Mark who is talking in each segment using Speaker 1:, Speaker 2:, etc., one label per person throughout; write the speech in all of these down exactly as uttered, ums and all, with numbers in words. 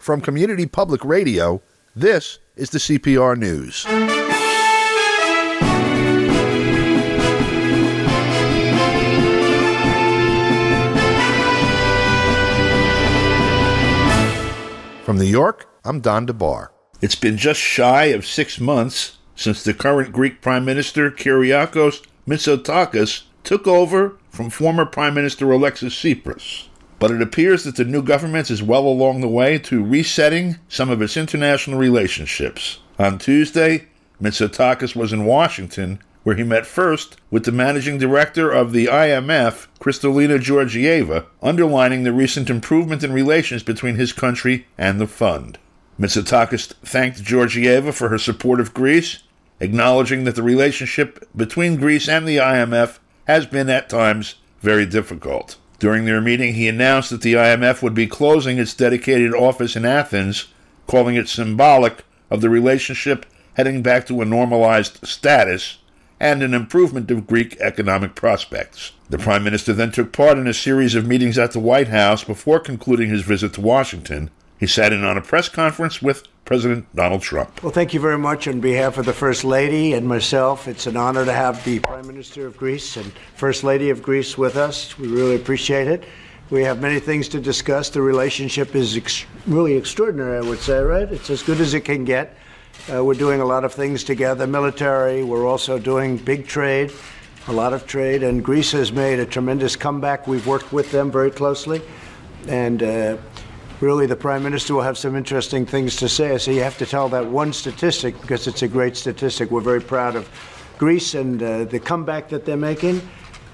Speaker 1: From Community Public Radio, this is the C P R News. From New York, I'm Don DeBar. It's been just shy of six months since the current Greek Prime Minister, Kyriakos Mitsotakis, took over from former Prime Minister Alexis Tsipras. But it appears that the new government is well along the way to resetting some of its international relationships. On Tuesday, Mitsotakis was in Washington, where he met first with the managing director of the I M F, Kristalina Georgieva, underlining the recent improvement in relations between his country and the fund. Mitsotakis thanked Georgieva for her support of Greece, acknowledging that the relationship between Greece and the I M F has been at times very difficult. During their meeting, he announced that the I M F would be closing its dedicated office in Athens, calling it symbolic of the relationship heading back to a normalized status and an improvement of Greek economic prospects. The Prime Minister then took part in a series of meetings at the White House before concluding his visit to Washington. He sat in on a press conference with President Donald Trump.
Speaker 2: Well, thank you very much on behalf of the First Lady and myself. It's an honor to have the Prime Minister of Greece and First Lady of Greece with us. We really appreciate it. We have many things to discuss. The relationship is ex- really extraordinary, I would say, right? It's as good as it can get. Uh, we're doing a lot of things together, military. We're also doing big trade, a lot of trade. And Greece has made a tremendous comeback. We've worked with them very closely. And uh, really, the Prime Minister will have some interesting things to say. So you have to tell that one statistic because it's a great statistic. We're very proud of Greece and uh, the comeback that they're making.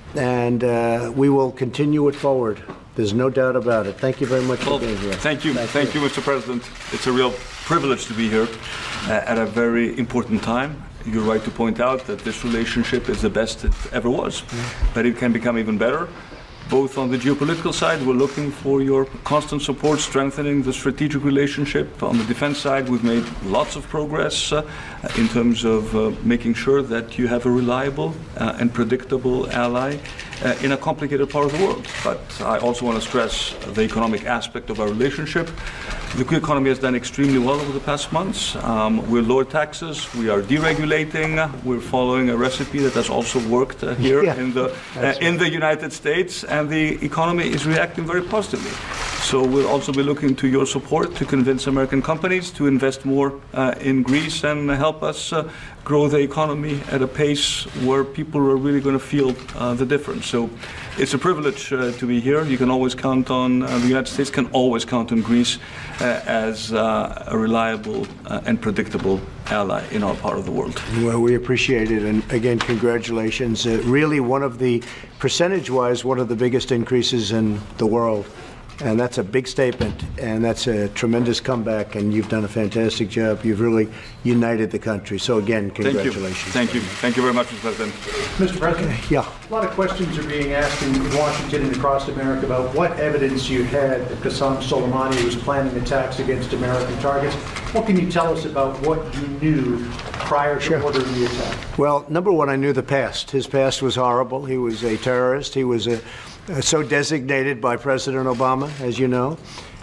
Speaker 2: And uh, we will continue it forward. There's no doubt about it. Thank you very much
Speaker 3: well,
Speaker 2: for being here.
Speaker 3: Thank you. Thank, thank you. you, Mister President. It's a real privilege to be here uh, at a very important time. You're right to point out that this relationship is the best it ever was, yeah. But it can become even better. Both on the geopolitical side, we're looking for your constant support, strengthening the strategic relationship. On the defense side, we've made lots of progress uh, in terms of uh, making sure that you have a reliable uh, and predictable ally uh, in a complicated part of the world. But I also want to stress the economic aspect of our relationship. The Greek economy has done extremely well over the past months. Um, we're lower taxes, we are deregulating, we're following a recipe that has also worked uh, here yeah, in the uh, in the United States, and the economy is reacting very positively. So we'll also be looking to your support to convince American companies to invest more uh, in Greece and help us uh, grow the economy at a pace where people are really going to feel uh, the difference. So it's a privilege uh, to be here. You can always count on, uh, the United States can always count on Greece uh, as uh, a reliable uh, and predictable ally in our part of the world.
Speaker 2: Well, we appreciate it. And again, congratulations. Uh, really one of the, percentage-wise, one of the biggest increases in the world. And that's a big statement, and that's a tremendous comeback, and you've done a fantastic job. You've really united the country. So again, congratulations.
Speaker 3: Thank you. Thank you, Thank you very much, Mister President.
Speaker 4: Mister President,
Speaker 2: yeah.
Speaker 4: A lot of questions are being asked in Washington and across America about what evidence you had that Qasem Soleimani was planning attacks against American targets. What can you tell us about what you knew prior to sure. ordering the attack?
Speaker 2: Well, number one, I knew the past. His past was horrible. He was a terrorist. He was a Uh, so designated by President Obama, as you know,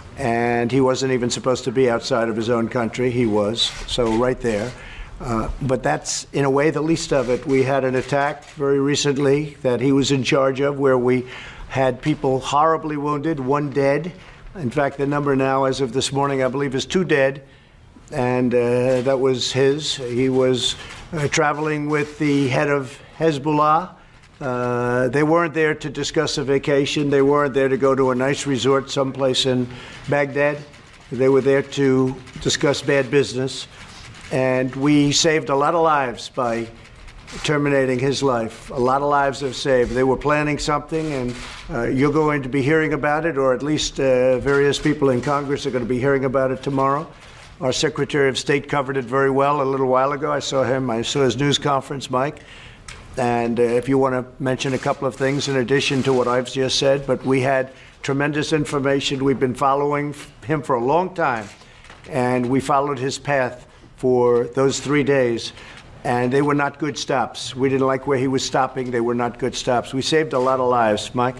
Speaker 2: and he wasn't even supposed to be outside of his own country. He was, so right there. Uh, but that's, in a way, the least of it. We had an attack very recently that he was in charge of where we had people horribly wounded, one dead. In fact, the number now, as of this morning, I believe, is two dead, and uh, that was his. He was uh, traveling with the head of Hezbollah. Uh, they weren't there to discuss a vacation. They weren't there to go to a nice resort someplace in Baghdad. They were there to discuss bad business. And we saved a lot of lives by terminating his life. A lot of lives have saved. They were planning something, and uh, you're going to be hearing about it, or at least uh, various people in Congress are going to be hearing about it tomorrow. Our Secretary of State covered it very well a little while ago. I saw him. I saw his news conference, Mike. And uh, if you want to mention a couple of things in addition to what I've just said, but we had tremendous information. We've been following him for a long time, and we followed his path for those three days. And they were not good stops. We didn't like where he was stopping. They were not good stops. We saved a lot of lives. Mike?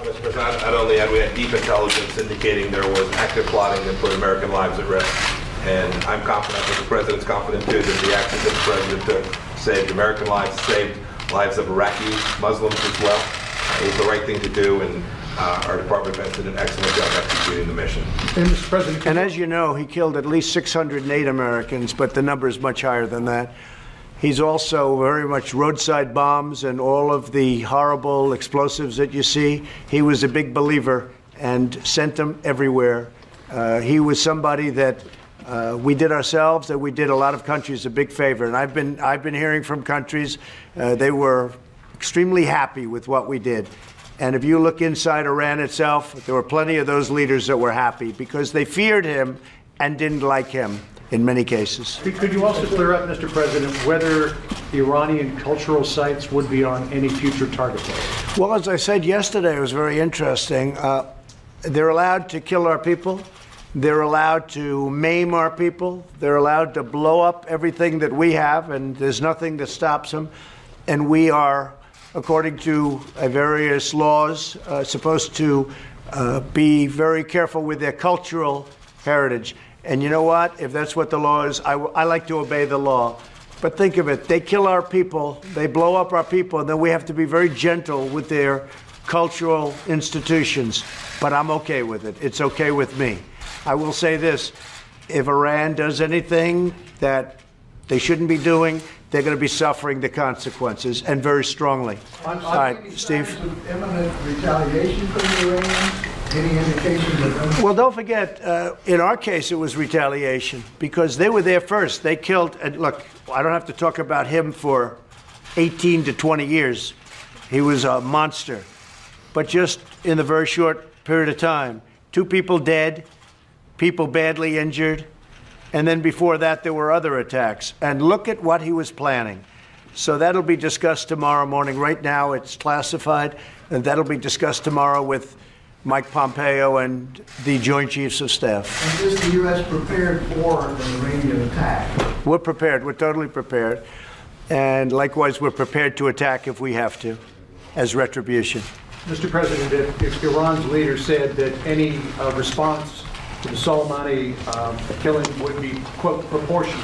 Speaker 5: Mister President, not only had we had deep intelligence indicating there was active plotting that put American lives at risk, and I'm confident that the President's confident too that the actions that the President took saved American lives, saved lives of Iraqi Muslims as well. Uh, it was the right thing to do, and uh, our Department of Defense did an excellent job executing the mission.
Speaker 4: And, Mister President,
Speaker 2: And as you know, he killed at least six hundred eight Americans, but the number is much higher than that. He's also very much roadside bombs and all of the horrible explosives that you see. He was a big believer and sent them everywhere. Uh, he was somebody that uh, we did ourselves, that we did a lot of countries a big favor. And I've been I've been hearing from countries uh, they were extremely happy with what we did. And if you look inside Iran itself, there were plenty of those leaders that were happy because they feared him and didn't like him in many cases.
Speaker 4: could you also clear up, Mister President, whether the Iranian cultural sites would be on any future target list?
Speaker 2: Well, as I said yesterday, it was very interesting. Uh, they're allowed to kill our people. They're allowed to maim our people. They're allowed to blow up everything that we have, and there's nothing that stops them. And we are, according to uh, various laws, uh, supposed to uh, be very careful with their cultural heritage. And you know what? If that's what the law is, I, I like to obey the law. But think of it. They kill our people. They blow up our people. And then we have to be very gentle with their cultural institutions. But I'm okay with it. It's okay with me. I will say this. If Iran does anything that they shouldn't be doing, they're going to be suffering the consequences, and very strongly.
Speaker 6: On, on
Speaker 2: All right,
Speaker 6: any
Speaker 2: Steve.
Speaker 6: signs of imminent retaliation from the Iranians? Any indications of imminent?
Speaker 2: Well, don't forget, uh, in our case, it was retaliation because they were there first. They killed, and look, I don't have to talk about him for eighteen to twenty years. He was a monster. But just in the very short period of time, two people dead, people badly injured, and then before that, there were other attacks. And look at what he was planning. So that'll be discussed tomorrow morning. Right now, it's classified, and that'll be discussed tomorrow with Mike Pompeo and the Joint Chiefs of Staff.
Speaker 6: And is the U S prepared for an Iranian attack?
Speaker 2: We're prepared. We're totally prepared. And likewise, we're prepared to attack if we have to, as retribution.
Speaker 4: Mister President, if, if Iran's leader said that any uh, response to the Soleimani um, killing would be, quote, proportionate,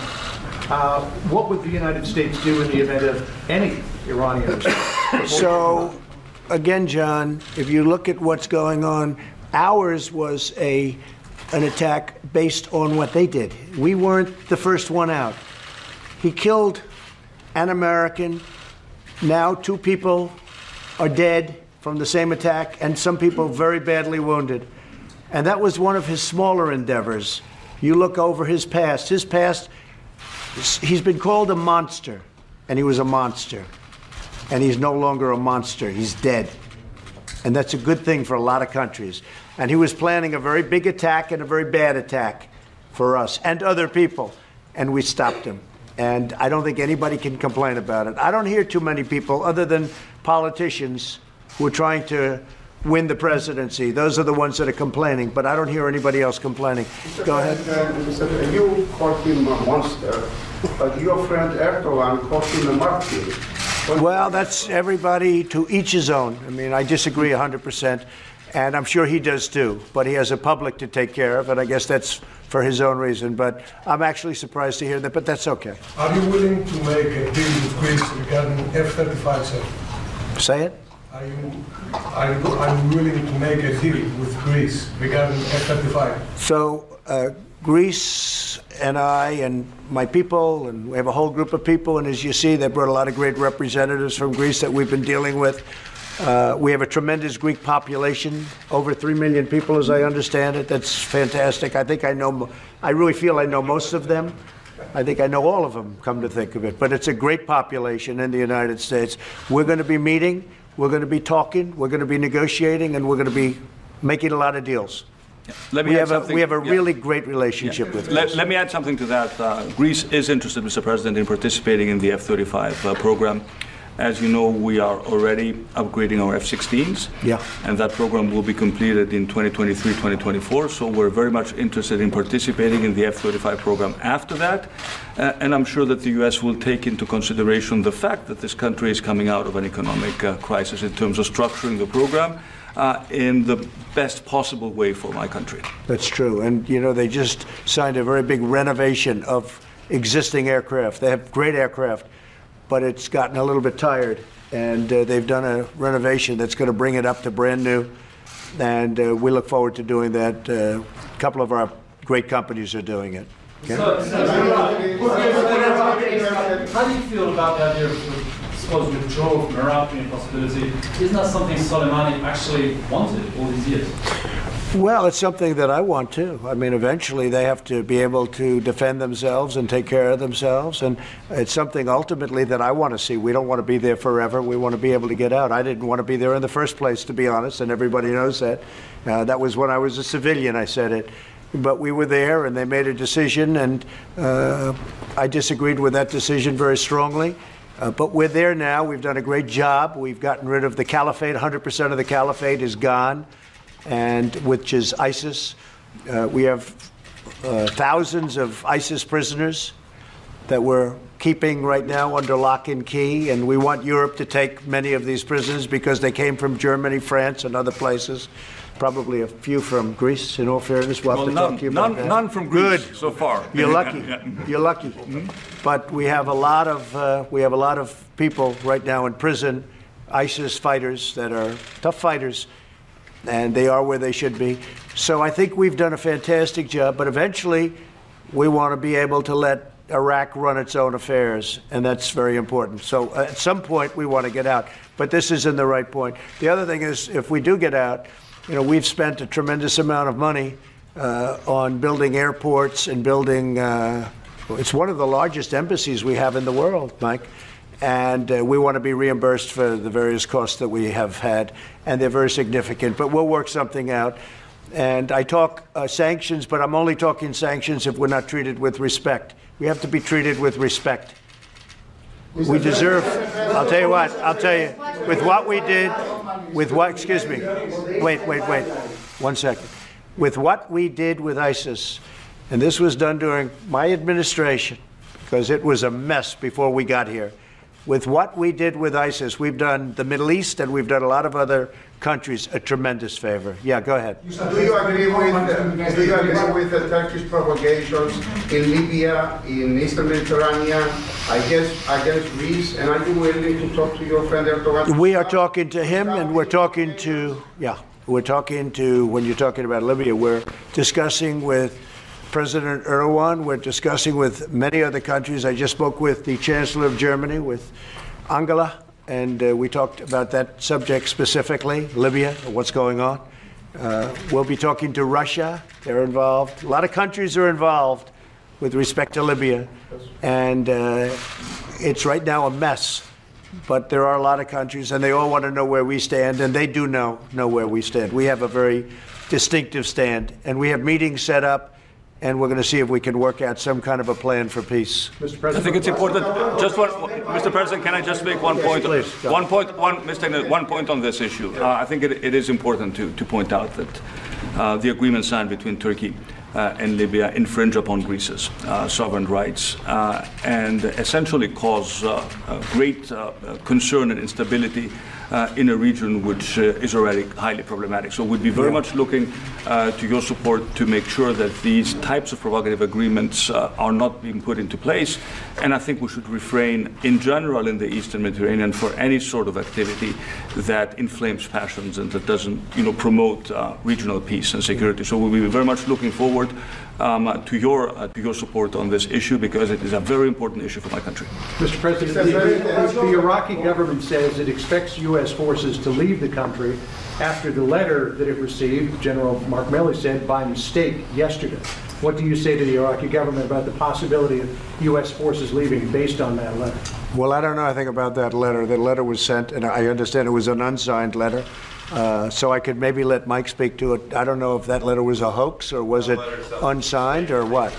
Speaker 4: uh, what would the United States do in the event of any Iranian response?
Speaker 2: So, again, John, if you look at what's going on, ours was a an attack based on what they did. We weren't the first one out. He killed an American. Now two people are dead from the same attack, and some people very badly wounded. And that was one of his smaller endeavors. You look over his past. His past, he's been called a monster, and he was a monster. And he's no longer a monster. He's dead. And that's a good thing for a lot of countries. And he was planning a very big attack and a very bad attack for us and other people. And we stopped him. And I don't think anybody can complain about it. I don't hear too many people, other than politicians, who are trying to win the presidency. Those are the ones that are complaining. But I don't hear anybody else complaining. Go ahead.
Speaker 7: Uh, you called him a monster, but your friend Erdogan called him a martyr.
Speaker 2: Well, that's everybody to each his own. I mean, I disagree one hundred percent, and I'm sure he does too. But he has a public to take care of, and I guess that's for his own reason. But I'm actually surprised to hear that, but that's okay.
Speaker 8: Are you willing to make a deal with Greece regarding F thirty-five?
Speaker 2: Say it?
Speaker 8: Are you, are, you, are you willing to make a deal with Greece regarding F thirty-five?
Speaker 2: So, uh, Greece and I and my people, and we have a whole group of people, and as you see, they brought a lot of great representatives from Greece that we've been dealing with. Uh, we have a tremendous Greek population, over three million people, as I understand it. That's fantastic. I think I know, I really feel I know most of them. I think I know all of them, come to think of it. But it's a great population in the United States. We're going to be meeting, we're going to be talking, we're going to be negotiating, and we're going to be making a lot of deals.
Speaker 3: Let me
Speaker 2: we,
Speaker 3: add
Speaker 2: have a,
Speaker 3: something.
Speaker 2: we have a
Speaker 3: Yeah.
Speaker 2: really great relationship
Speaker 3: Yeah.
Speaker 2: with
Speaker 3: let,
Speaker 2: Greece.
Speaker 3: let me add something to that. Uh, Greece is interested, Mister President, in participating in the F thirty-five uh, program. As you know, we are already upgrading our F sixteens,
Speaker 2: Yeah.
Speaker 3: and that program will be completed in twenty twenty-three, twenty twenty-four. So we're very much interested in participating in the F thirty-five program after that. Uh, and I'm sure that the U S will take into consideration the fact that this country is coming out of an economic uh, crisis in terms of structuring the program. uh, in the best possible way for my country.
Speaker 2: That's true. And, you know, they just signed a very big renovation of existing aircraft. They have great aircraft, but it's gotten a little bit tired. And uh, they've done a renovation that's going to bring it up to brand new. And uh, we look forward to doing that. Uh, a couple of our great companies are doing it. Okay?
Speaker 9: So, so, how do you feel about the idea of supposed withdrawal from Iraq being a possibility? Isn't that something Soleimani actually wanted all these years?
Speaker 2: Well, it's something that I want too. I mean, eventually they have to be able to defend themselves and take care of themselves. And it's something ultimately that I want to see. We don't want to be there forever. We want to be able to get out. I didn't want to be there in the first place, to be honest, and everybody knows that. Uh, that was when I was a civilian, I said it. But we were there and they made a decision, and uh, I disagreed with that decision very strongly. Uh, but we're there now. We've done a great job. We've gotten rid of the caliphate. one hundred percent of the caliphate is gone, and which is ISIS. Uh, we have uh, thousands of ISIS prisoners that we're keeping right now under lock and key, and we want Europe to take many of these prisoners because they came from Germany, France, and other places. Probably a few from Greece, in all fairness. We'll have
Speaker 3: Well,
Speaker 2: to
Speaker 3: none,
Speaker 2: talk to you about
Speaker 3: none,
Speaker 2: that.
Speaker 3: none from Greece
Speaker 2: Good.
Speaker 3: so far.
Speaker 2: You're lucky.
Speaker 3: Yeah.
Speaker 2: You're lucky. But we have a lot of uh, we have a lot of people right now in prison, ISIS fighters that are tough fighters, and they are where they should be. So I think we've done a fantastic job. But eventually, we want to be able to let Iraq run its own affairs, and that's very important. So uh, at some point, we want to get out. But this isn't the right point. The other thing is, if we do get out, you know, we've spent a tremendous amount of money uh, on building airports and building, uh, it's one of the largest embassies we have in the world, Mike. And uh, we want to be reimbursed for the various costs that we have had, and they're very significant. But we'll work something out. And I talk uh, sanctions, but I'm only talking sanctions if we're not treated with respect. We have to be treated with respect. We deserve, I'll tell you what, I'll tell you, with what we did, with what, excuse me, wait, wait, wait, one second. With what we did with ISIS, and this was done during my administration, because it was a mess before we got here. With what we did with ISIS, we've done the Middle East and we've done a lot of other countries a tremendous favor. Yeah, go ahead.
Speaker 7: Do you agree with, do you agree with the Turkish provocations in Libya, in Eastern Mediterranean, against, against Greece, and are you willing to talk to your friend Erdogan?
Speaker 2: We are talking to him, and we're talking to, yeah, we're talking to, when you're talking about Libya, we're discussing with President Erdogan. We're discussing with many other countries. I just spoke with the Chancellor of Germany, with Angela, and uh, we talked about that subject specifically, Libya, what's going on. Uh, we'll be talking to Russia. They're involved. A lot of countries are involved with respect to Libya, and uh, it's right now a mess. But there are a lot of countries, and they all want to know where we stand, and they do know know where we stand. We have a very distinctive stand, and we have meetings set up, and we're going to see if we can work out some kind of a plan for peace.
Speaker 4: Mister President,
Speaker 3: I think it's important. Just one, Mister President, can I just make one point?
Speaker 2: Please, go.
Speaker 3: One point. One, Mister One point on this issue. Uh, I think it, it is important to to point out that uh, the agreement signed between Turkey uh, and Libya infringe upon Greece's uh, sovereign rights uh, and essentially cause uh, uh, great uh, concern and instability Uh, in a region which uh, is already highly problematic. So we'd be very yeah. much looking uh, to your support to make sure that these types of provocative agreements uh, are not being put into place. And I think we should refrain in general in the Eastern Mediterranean for any sort of activity that inflames passions and that doesn't, you know, promote uh, regional peace and security. So we'll be very much looking forward Um, to your uh, to your support on this issue, because it is a very important issue for my country.
Speaker 4: Mister President, the, the, the Iraqi government says it expects U S forces to leave the country after the letter that it received, General Mark Milley said, by mistake yesterday. What do you say to the Iraqi government about the possibility of U S forces leaving based on that letter?
Speaker 2: Well, I don't know anything about that letter. The letter was sent, and I understand it was an unsigned letter. Uh, so I could maybe let Mike speak to it. I don't know if that letter was a hoax or was it unsigned or what.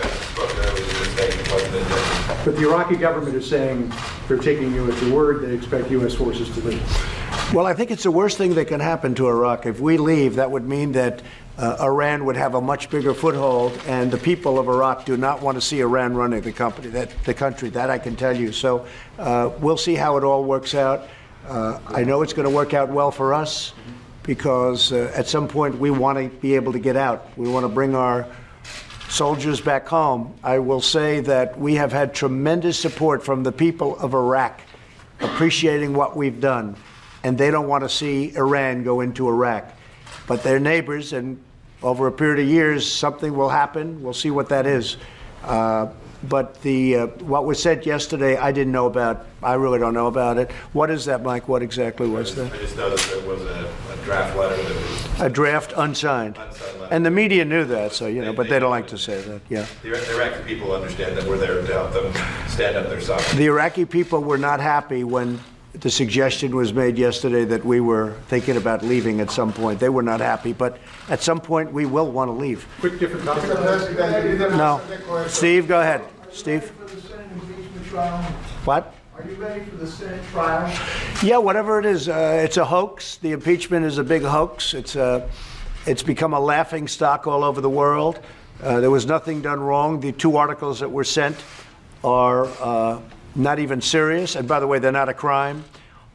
Speaker 4: But the Iraqi government is saying they're taking you at your word. They expect U S forces to leave.
Speaker 2: Well, I think it's the worst thing that can happen to Iraq. If we leave, that would mean that uh, Iran would have a much bigger foothold, and the people of Iraq do not want to see Iran running the company, that the country. That I can tell you. So uh, we'll see how it all works out. Uh, I know it's going to work out well for us, because uh, at some point we want to be able to get out. We want to bring our soldiers back home. I will say that we have had tremendous support from the people of Iraq, appreciating what we've done, and they don't want to see Iran go into Iraq. But they're neighbors, and over a period of years, something will happen. We'll see what that is. Uh, but the uh, what was said yesterday, I didn't know about. I really don't know about it. What is that, Mike? What exactly was
Speaker 5: I just,
Speaker 2: that?
Speaker 5: I just noticed there was a, a draft letter that was
Speaker 2: A draft unsigned.
Speaker 5: unsigned letter.
Speaker 2: And the media knew that, so, you know,
Speaker 5: They-
Speaker 2: but
Speaker 5: they
Speaker 2: they don't
Speaker 5: knew
Speaker 2: like
Speaker 5: it.
Speaker 2: to say that, yeah.
Speaker 5: The Iraqi people understand that we're there to help them stand up their sovereignty.
Speaker 2: The Iraqi people were not happy when the suggestion was made yesterday that we were thinking about leaving at some point. They were not happy, but at some point we will want to leave.
Speaker 4: Quick different topic.
Speaker 7: Mister President, you didn't
Speaker 2: No.
Speaker 7: answer the question.
Speaker 2: Steve, go ahead.
Speaker 6: Are you
Speaker 2: Steve?
Speaker 6: ready for the Senate impeachment trial?
Speaker 2: What?
Speaker 6: Are you ready for the Senate trial?
Speaker 2: Yeah, whatever it is, uh, it's a hoax. The impeachment is a big hoax. It's a, it's become a laughing stock all over the world. Uh, there was nothing done wrong. The two articles that were sent are uh, not even serious. And by the way, they're not a crime.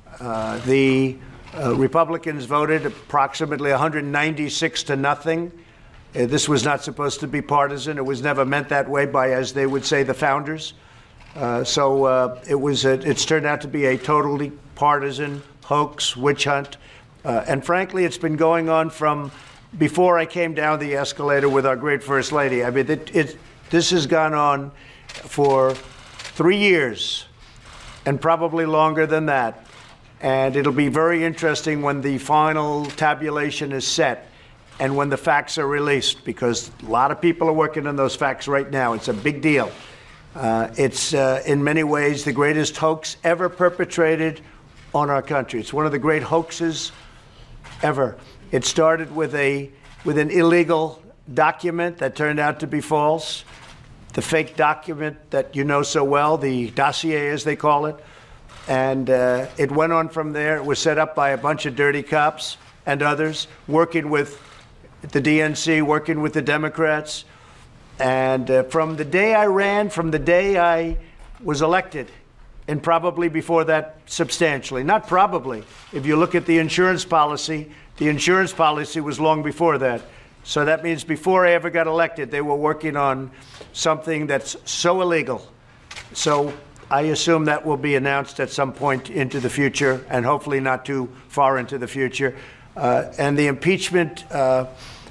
Speaker 2: Uh, the uh, Republicans voted approximately one hundred ninety-six to nothing. Uh, this was not supposed to be partisan. It was never meant that way by, as they would say, the founders. Uh, so uh, it was. A, it's turned out to be a totally partisan hoax, witch hunt, uh, and frankly, it's been going on from before I came down the escalator with our great First Lady. I mean, it, it, this has gone on for three years, and probably longer than that. And it'll be very interesting when the final tabulation is set and when the facts are released, because a lot of people are working on those facts right now. It's a big deal. Uh, it's uh, in many ways the greatest hoax ever perpetrated on our country. It's one of the great hoaxes ever. It started with a with an illegal document that turned out to be false, the fake document that you know so well, the dossier as they call it. And uh, it went on from there. It was set up by a bunch of dirty cops and others, working with the D N C, working with the Democrats. And uh, from the day I ran, from the day I was elected, and probably before that substantially, not probably. If you look at the insurance policy, the insurance policy was long before that. So that means before I ever got elected, they were working on something that's so illegal. So I assume that will be announced at some point into the future, and hopefully not too far into the future. Uh, and the impeachment uh,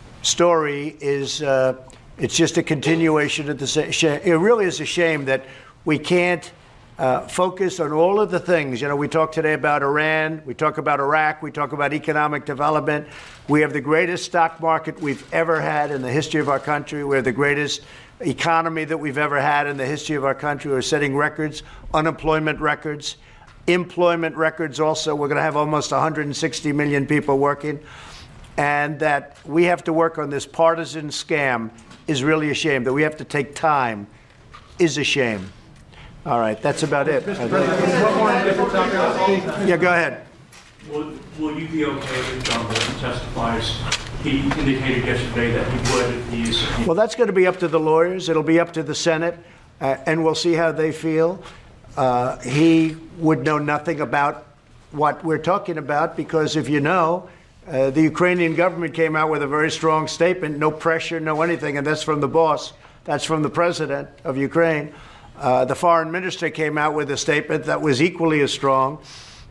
Speaker 2: story is, uh, it's just a continuation of the same. It really is a shame that we can't uh, focus on all of the things. You know, we talk today about Iran, we talk about Iraq, we talk about economic development. We have the greatest stock market we've ever had in the history of our country. We have the greatest economy that we've ever had in the history of our country. We're setting records, unemployment records, employment records also. We're going to have almost one hundred sixty million people working. And that we have to work on this partisan scam is really a shame. That we have to take time is a shame. All right, that's about it.
Speaker 4: Mister President, one more different topic.
Speaker 2: Yeah, go ahead.
Speaker 10: Will, will you be okay if John Bolton testifies? He indicated yesterday that he would if he is.
Speaker 2: Well, that's going to be up to the lawyers. It'll be up to the Senate, uh, and we'll see how they feel. Uh, he would know nothing about what we're talking about because, if you know, uh, the Ukrainian government came out with a very strong statement, no pressure, no anything, and that's from the boss. That's from the president of Ukraine. Uh, the foreign minister came out with a statement that was equally as strong.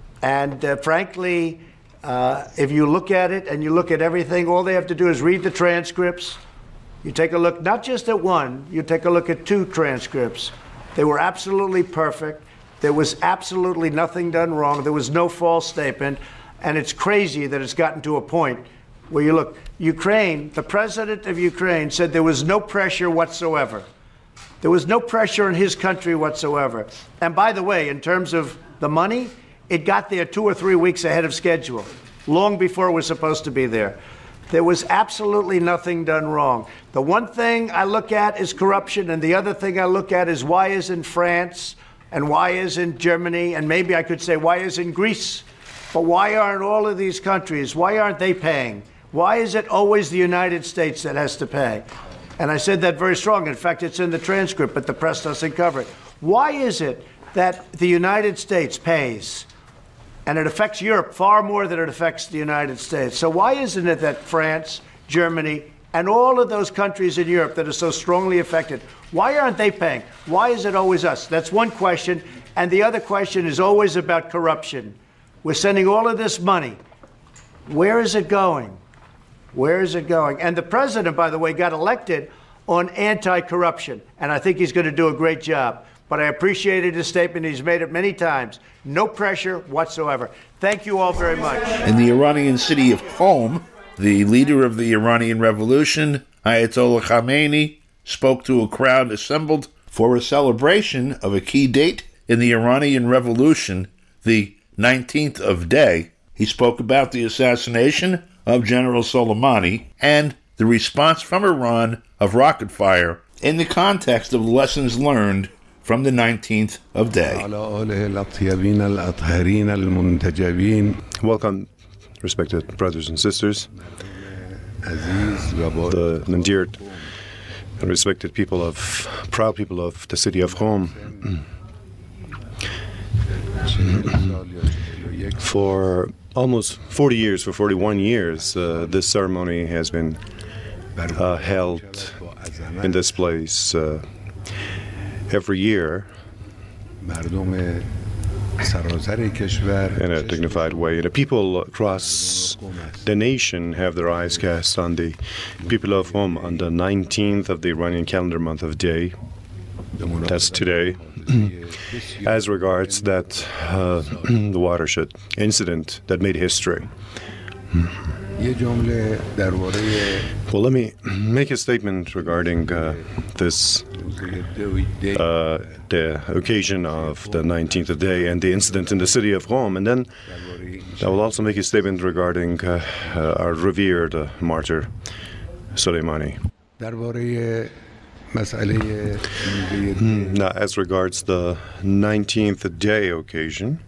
Speaker 2: And uh, frankly, uh, if you look at it and you look at everything, all they have to do is read the transcripts. You take a look, not just at one, you take a look at two transcripts. They were absolutely perfect. There was absolutely nothing done wrong. There was no false statement. And it's crazy that it's gotten to a point where you look, Ukraine, the president of Ukraine said there was no pressure whatsoever. There was no pressure in his country whatsoever. And by the way, in terms of the money, it got there two or three weeks ahead of schedule, long before it was supposed to be there. There was absolutely nothing done wrong. The one thing I look at is corruption, and the other thing I look at is why isn't France, and why isn't Germany, and maybe I could say why isn't Greece? But why aren't all of these countries, why aren't they paying? Why is it always the United States that has to pay? And I said that very strong. In fact, it's in the transcript, but the press doesn't cover it. Why is it that the United States pays And it affects Europe far more than it affects the United States. So why isn't it that France, Germany, and all of those countries in Europe that are so strongly affected, why aren't they paying? Why is it always us? That's one question. And the other question is always about corruption. We're sending all of this money. Where is it going? Where is it going? And the president, by the way, got elected on anti-corruption. And I think he's going to do a great job. But I appreciated his statement. He's made it many times. No pressure whatsoever. Thank you all very much.
Speaker 1: In the Iranian city of Qom, the leader of the Iranian Revolution, Ayatollah Khamenei, spoke to a crowd assembled for a celebration of a key date in the Iranian Revolution, the nineteenth of Day. He spoke about the assassination of General Soleimani and the response from Iran of rocket fire in the context of lessons learned from the nineteenth of Day.
Speaker 11: Welcome, respected brothers and sisters, the endeared and respected people of, proud people of the city of Qom. For almost forty years, for forty-one years, uh, this ceremony has been uh, held in this place uh, every year in a dignified way. The people across the nation have their eyes cast on the people of Qom on the nineteenth of the Iranian calendar month of Day. That's today. As regards that uh, the watershed incident that made history. Well, let me make a statement regarding uh, this, uh, the occasion of the nineteenth of Day and the incident in the city of Qom, and then I will also make a statement regarding uh, uh, our revered uh, martyr, Soleimani. Now, as regards the nineteenth day occasion,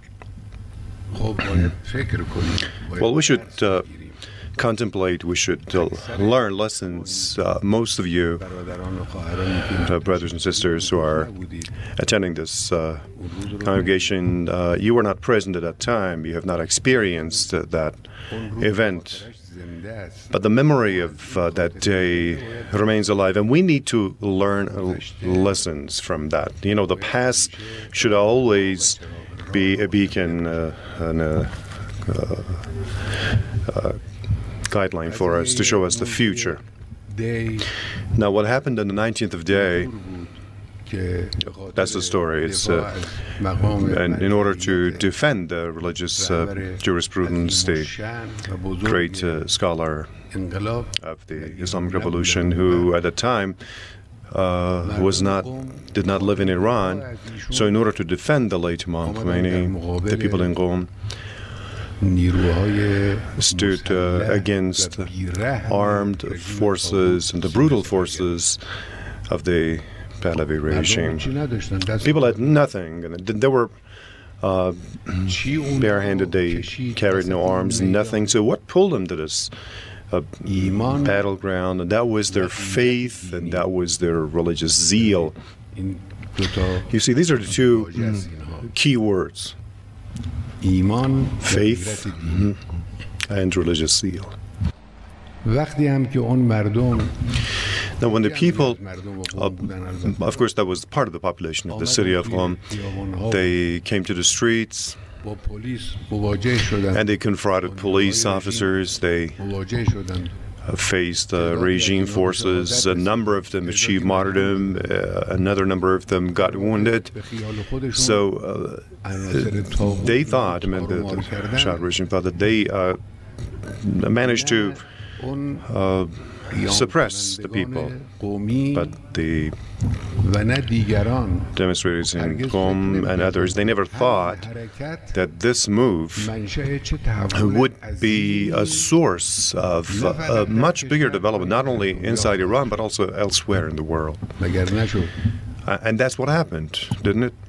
Speaker 11: well, we should uh, contemplate, we should uh, learn lessons. Uh, most of you, uh, brothers and sisters who are attending this uh, congregation, uh, you were not present at that time, you have not experienced uh, that event. But the memory of uh, that day remains alive, and we need to learn uh, lessons from that. You know, the past should always be a beacon uh, and a uh, uh, guideline for us to show us the future. Now, what happened on the nineteenth of Day, that's the story. It's uh, and in order to defend the religious uh, jurisprudence, the great uh, scholar of the Islamic Revolution, who at the time uh, was not did not live in Iran, so in order to defend the late Imam Khomeini, the people in Qom stood uh, against the armed forces and the brutal forces of the Pahlavi regime. People had nothing. They were uh, barehanded. They carried no arms, nothing. So what pulled them to this uh, battleground? And that was their faith, and that was their religious zeal. You see, these are the two mm, key words: faith mm, and religious zeal. Now, when the people, uh, of course, that was part of the population of the city of Qom, they came to the streets and they confronted police officers, they uh, faced uh, regime forces. A number of them achieved martyrdom, uh, another number of them got wounded. So uh, they thought, I mean, the, the Shah regime thought that they uh, managed to Uh, suppress the people, but the demonstrators in Qom and others, they never thought that this move would be a source of uh, a much bigger development, not only inside Iran, but also elsewhere in the world. Uh, and that's what happened, didn't it?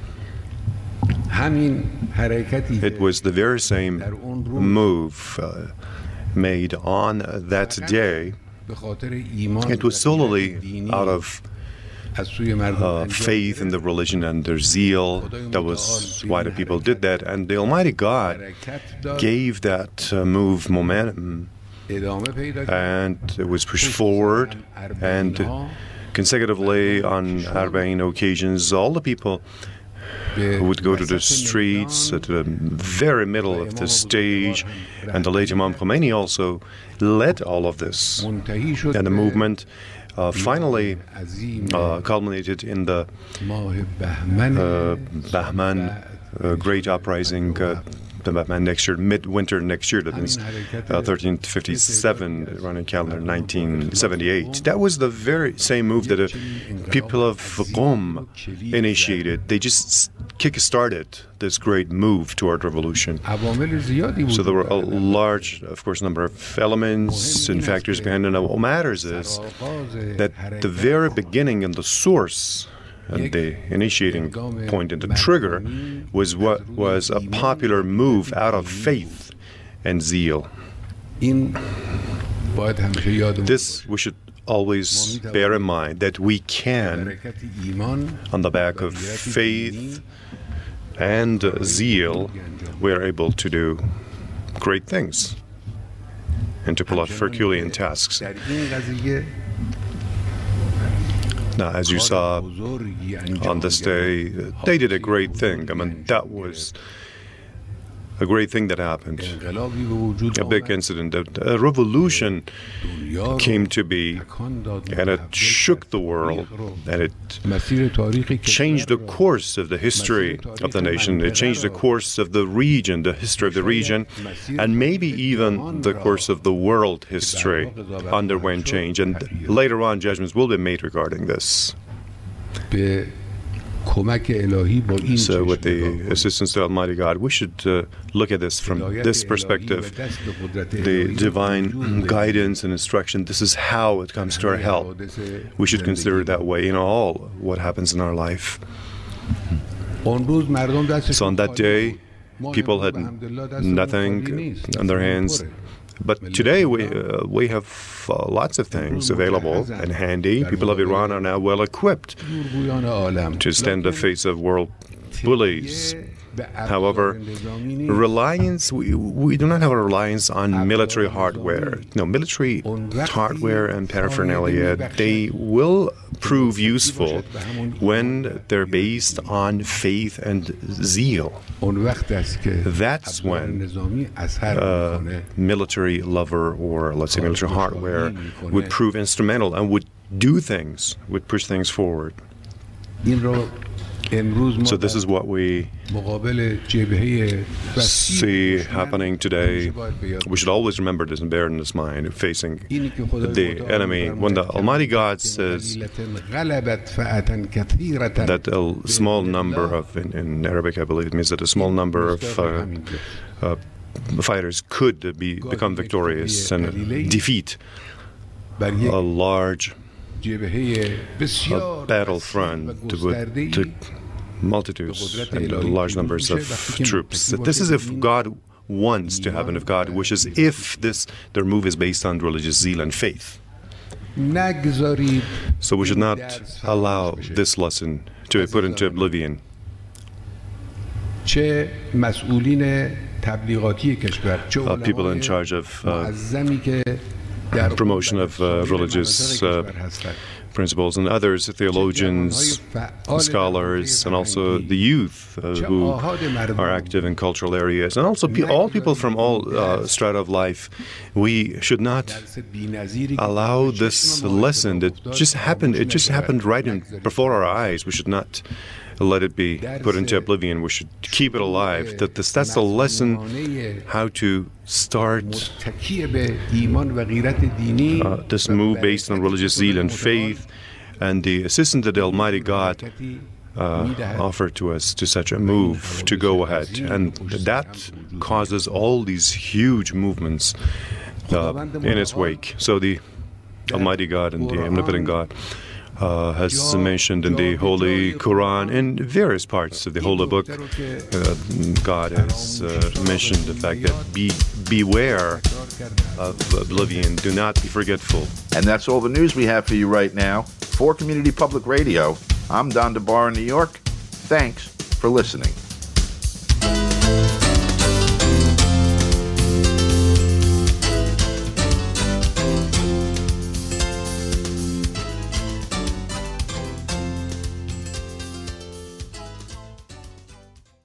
Speaker 11: It was the very same move uh, made on that day. It was solely out of uh, faith in the religion and their zeal. That was why the people did that. And the Almighty God gave that uh, move momentum, and it was pushed forward. And consecutively on Arba'in occasions, all the people who would go to the streets at the very middle of the stage, and the late Imam Khomeini also led all of this. And the movement uh, finally uh, culminated in the uh, Bahman uh, Great Uprising, uh, the Bahman next year, midwinter next year, that means uh, thirteen fifty-seven, running calendar nineteen seventy-eight. That was the very same move that the people of Qom initiated. They just kick-started this great move toward revolution. So there were a large, of course, number of elements and factors behind it. And what matters is that the very beginning and the source and the initiating point and the trigger was what was a popular move out of faith and zeal. This we should always bear in mind, that we can, on the back of faith and uh, zeal, we are able to do great things and to pull off Herculean tasks. Now, as you saw on this day, they did a great thing. I mean, that was a great thing that happened. A big incident. A revolution came to be, and it shook the world, and it changed the course of the history of the nation. It changed the course of the region, the history of the region, and maybe even the course of the world history underwent change. And later on, judgments will be made regarding this. So with the assistance of Almighty God, we should uh, look at this from this perspective. The divine guidance and instruction, this is how it comes to our help. We should consider it that way in all what happens in our life. So on that day, people had nothing on their hands. But today we uh, we have uh, lots of things available and handy. People of Iran are now well equipped to stand the face of world bullies. However, reliance, we, we do not have a reliance on military hardware. No, military hardware and paraphernalia, they will prove useful when they're based on faith and zeal. That's when a military lover, or let's say military hardware, would prove instrumental and would do things, would push things forward. So this is what we see happening today. We should always remember this and bear in this mind, facing the enemy. When the Almighty God says that a small number of, in, in Arabic I believe it means that a small number of uh, uh, fighters could be become victorious and defeat a large a battlefront to, to multitudes and large numbers of troops. This is if God wants to happen, if God wishes, if this their move is based on religious zeal and faith. So we should not allow this lesson to be put into oblivion. Uh, people in charge of uh, promotion of uh, religious uh, principles, and others, theologians, scholars, and also the youth uh, who are active in cultural areas, and also pe- all people from all uh, strata of life. We should not allow this lesson that just happened, it just happened right in, before our eyes. We should not let it be put into oblivion. We should keep it alive. That this, that's the lesson, how to start uh, this move based on religious zeal and faith, and the assistance that the Almighty God uh, offered to us to such a move to go ahead. And that causes all these huge movements uh, in its wake. So the Almighty God and the Omnipotent God Uh, has mentioned in the Holy Quran, in various parts of the Holy Book, uh, God has uh, mentioned the fact that be beware of oblivion, do not be forgetful.
Speaker 1: And that's all the news we have for you right now. For Community Public Radio, I'm Don DeBar in New York. Thanks for listening.